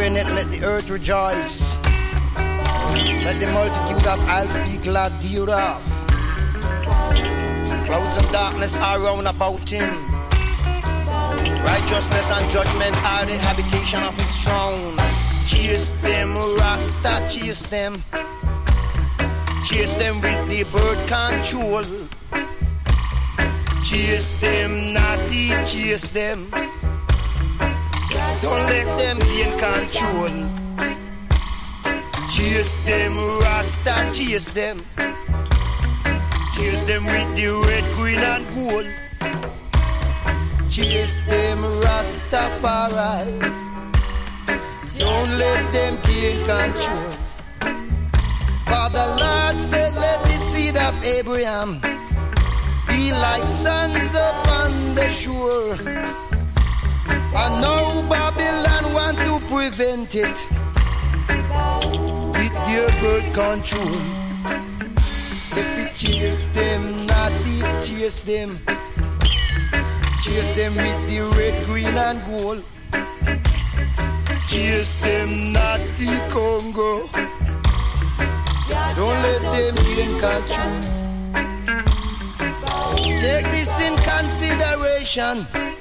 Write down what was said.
brethren, let the earth rejoice. Let the multitude of isles be glad thereof. Clouds of darkness are round about him. Righteousness and judgment are the habitation of his throne. Chase them, Rasta, chase them. Chase them with the bird control. Chase them, naughty, chase them. Don't let them gain control. Chase them, Rasta, chase them. Chase them with the red, green and gold. Chase them, Rastafari. Don't let them gain control. For the Lord said, let the seed of Abraham be like sands upon the shore. And now Babylon want to prevent it with their birth control. If we chase them, naughty, chase them. Chase them with the red, green and gold. Chase them, naughty Congo. Don't let them gain control. Take this in consideration.